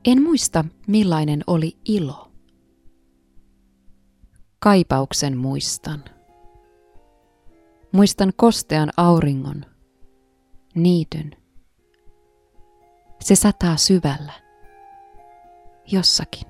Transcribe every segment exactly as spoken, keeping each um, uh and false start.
En muista, millainen oli ilo. Kaipauksen muistan. Muistan kostean auringon, niityn. Se sataa syvällä, jossakin.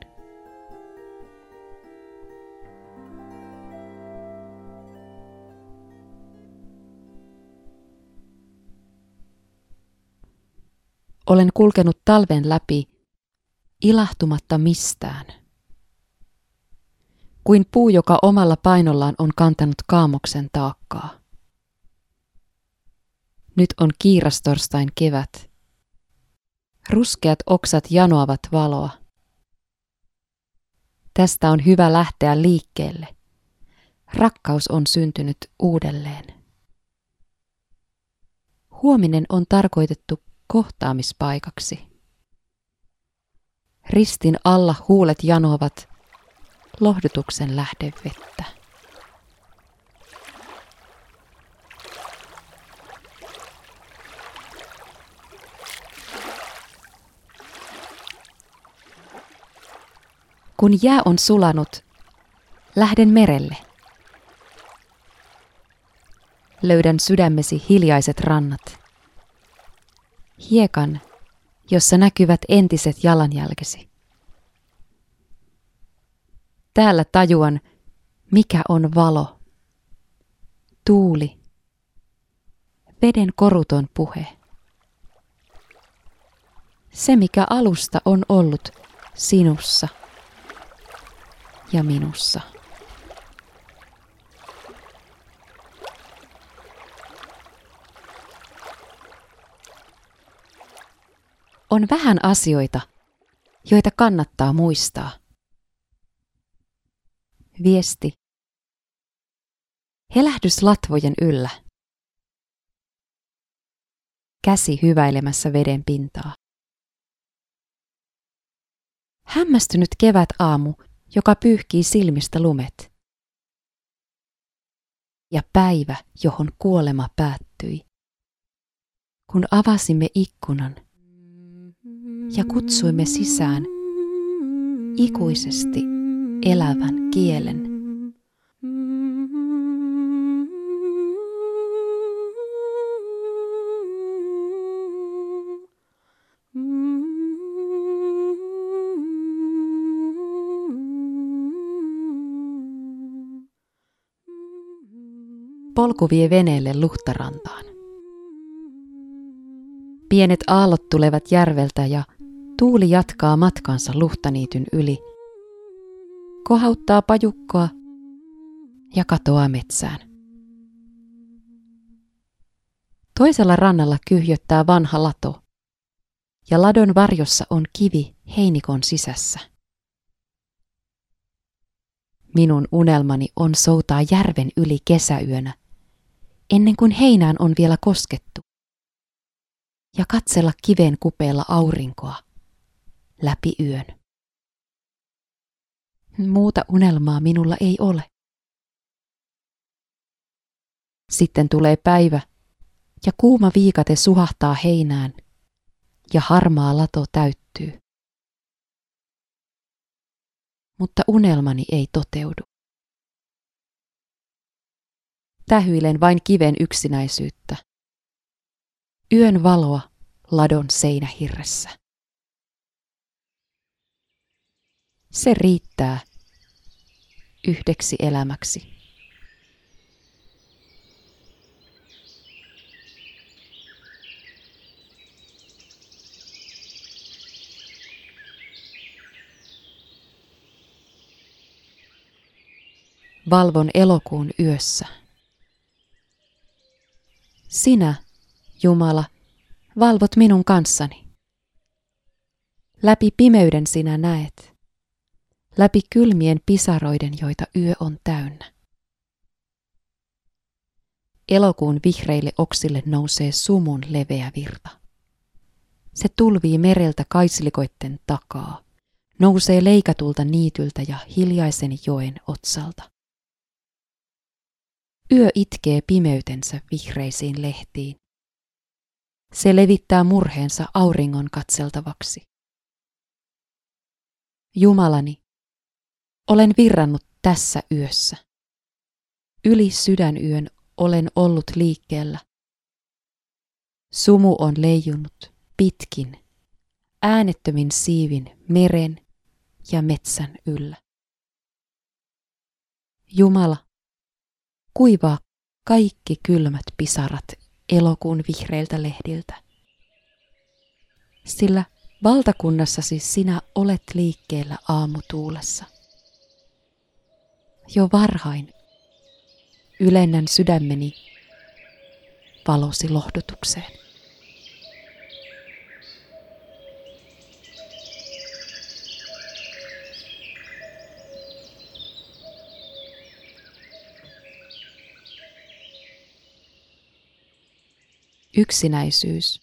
Olen kulkenut talven läpi ilahtumatta mistään. Kuin puu, joka omalla painollaan on kantanut kaamoksen taakkaa. Nyt on kiirastorstain kevät. Ruskeat oksat janoavat valoa. Tästä on hyvä lähteä liikkeelle. Rakkaus on syntynyt uudelleen. Huominen on tarkoitettu kohtaamispaikaksi. Ristin alla huulet janoavat lohdutuksen lähdevettä. Kun jää on sulanut, lähden merelle. Löydän sydämesi hiljaiset rannat. Hiekan, jossa näkyvät entiset jalanjälkesi. Täällä tajuan, mikä on valo, tuuli, veden koruton puhe. Se, mikä alusta on ollut sinussa ja minussa. On vähän asioita, joita kannattaa muistaa. Viesti. Helähdys latvojen yllä. Käsi hyväilemässä veden pintaa. Hämmästynyt kevätaamu, joka pyyhkii silmistä lumet. Ja päivä, johon kuolema päättyi. Kun avasimme ikkunan ja kutsuimme sisään ikuisesti elävän kielen. Polku vie veneelle Luhtarantaan. Pienet aallot tulevat järveltä ja tuuli jatkaa matkansa luhtaniityn yli. Kohauttaa pajukkoa ja katoaa metsään. Toisella rannalla kyhjöttää vanha lato ja ladon varjossa on kivi heinikon sisässä. Minun unelmani on soutaa järven yli kesäyönä, ennen kuin heinään on vielä koskettu, ja katsella kiven kupeella aurinkoa läpi yön. Muuta unelmaa minulla ei ole. Sitten tulee päivä, ja kuuma viikate suhahtaa heinään, ja harmaa lato täyttyy. Mutta unelmani ei toteudu. Tähyilen vain kiven yksinäisyyttä. Yön valoa ladon seinähirressä. Se riittää yhdeksi elämäksi. Valvon elokuun yössä. Sinä, Jumala, valvot minun kanssani. Läpi pimeyden sinä näet. Läpi kylmien pisaroiden, joita yö on täynnä. Elokuun vihreille oksille nousee sumun leveä virta. Se tulvii mereltä kaislikoitten takaa, nousee leikatulta niityltä ja hiljaisen joen otsalta. Yö itkee pimeytensä vihreisiin lehtiin. Se levittää murheensa auringon katseltavaksi. Jumalani, olen virrannut tässä yössä. Yli sydänyön olen ollut liikkeellä. Sumu on leijunut pitkin, äänettömin siivin meren ja metsän yllä. Jumala, kuivaa kaikki kylmät pisarat elokuun vihreiltä lehdiltä. Sillä valtakunnassasi sinä olet liikkeellä aamutuulessa. Jo varhain ylennän sydämeni valosi lohdutukseen. Yksinäisyys.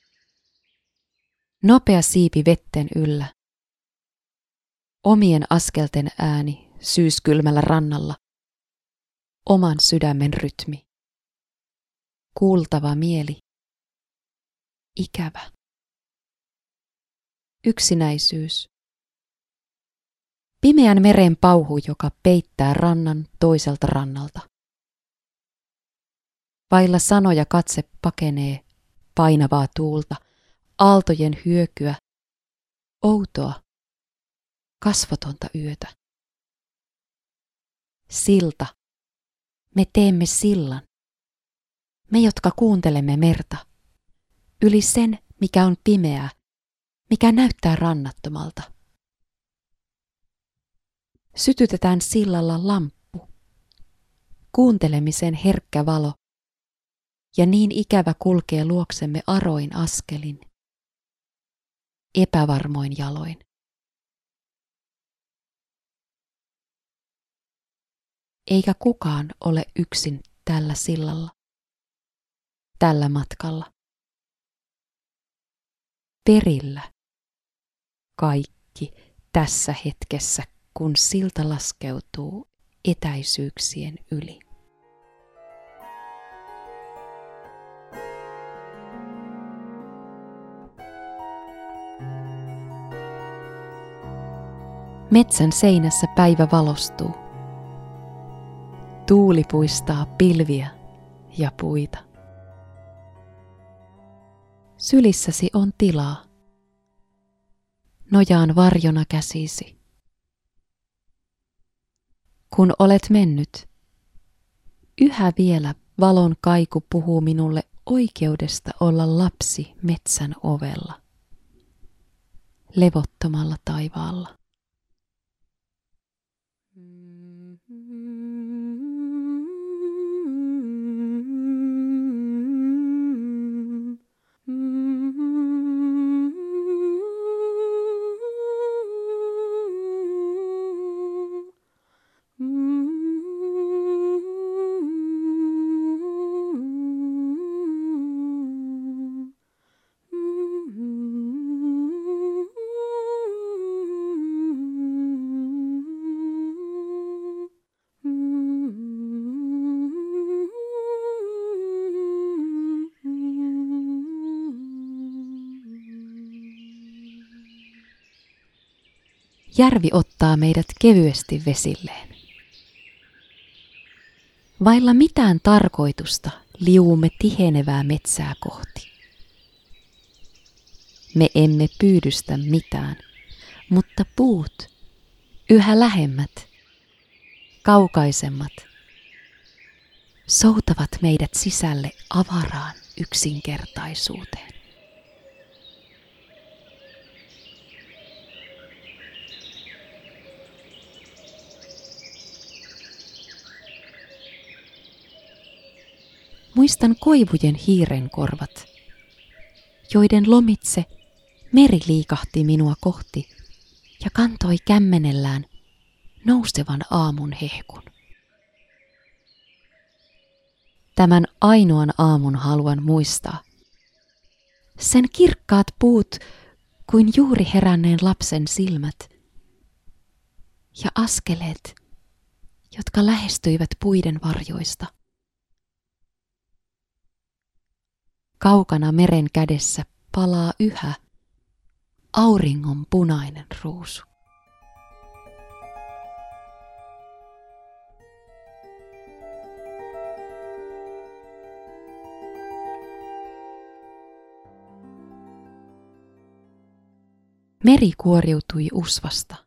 Nopea siipi vetten yllä. Omien askelten ääni syyskylmällä rannalla. Oman sydämen rytmi. Kuultava mieli. Ikävä. Yksinäisyys. Pimeän meren pauhu, joka peittää rannan toiselta rannalta. Vailla sanoja katse pakenee painavaa tuulta, aaltojen hyökyä, outoa, kasvotonta yötä. Silta. Me teemme sillan. Me, jotka kuuntelemme merta. Yli sen, mikä on pimeää, mikä näyttää rannattomalta. Sytytetään sillalla lamppu. Kuuntelemisen herkkä valo. Ja niin ikävä kulkee luoksemme aroin askelin. Epävarmoin jaloin. Eikä kukaan ole yksin tällä sillalla, tällä matkalla. Perillä kaikki tässä hetkessä, kun silta laskeutuu etäisyyksien yli. Metsän seinässä päivä valostuu. Tuuli puistaa pilviä ja puita. Sylissäsi on tilaa. Nojaan varjona käsisi. Kun olet mennyt, yhä vielä valon kaiku puhuu minulle oikeudesta olla lapsi metsän ovella, levottomalla taivaalla. Järvi ottaa meidät kevyesti vesilleen. Vailla mitään tarkoitusta liuumme tihenevää metsää kohti. Me emme pyydystä mitään, mutta puut, yhä lähemmät, kaukaisemmat, soutavat meidät sisälle avaraan yksinkertaisuuteen. Muistan koivujen hiirenkorvat, joiden lomitse meri liikahti minua kohti ja kantoi kämmenellään nousevan aamun hehkun. Tämän ainoan aamun haluan muistaa. Sen kirkkaat puut kuin juuri heränneen lapsen silmät ja askeleet, jotka lähestyivät puiden varjoista. Kaukana meren kädessä palaa yhä auringon punainen ruusu. Meri kuoriutui usvasta.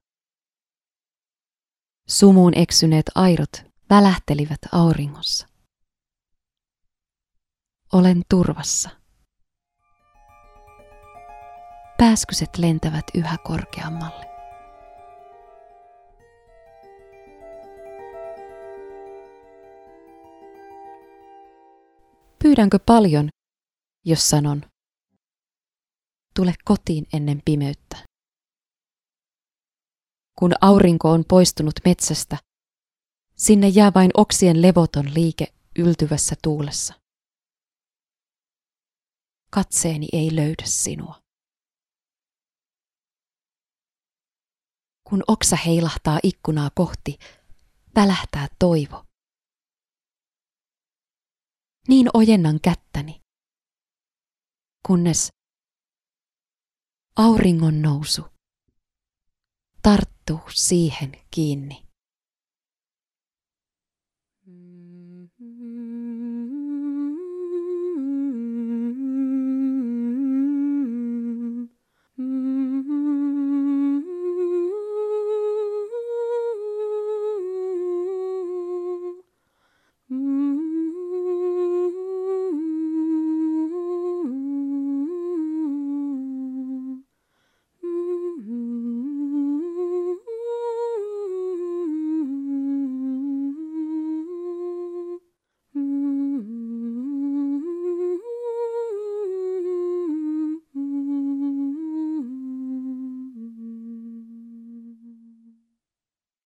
Sumuun eksyneet airot välähtelivät auringossa. Olen turvassa. Pääskyset lentävät yhä korkeammalle. Pyydänkö paljon, jos sanon, tule kotiin ennen pimeyttä? Kun aurinko on poistunut metsästä, sinne jää vain oksien levoton liike yltyvässä tuulessa. Katseeni ei löydä sinua. Kun oksa heilahtaa ikkunaa kohti, välähtää toivo. Niin ojennan kättäni, kunnes auringon nousu tarttuu siihen kiinni.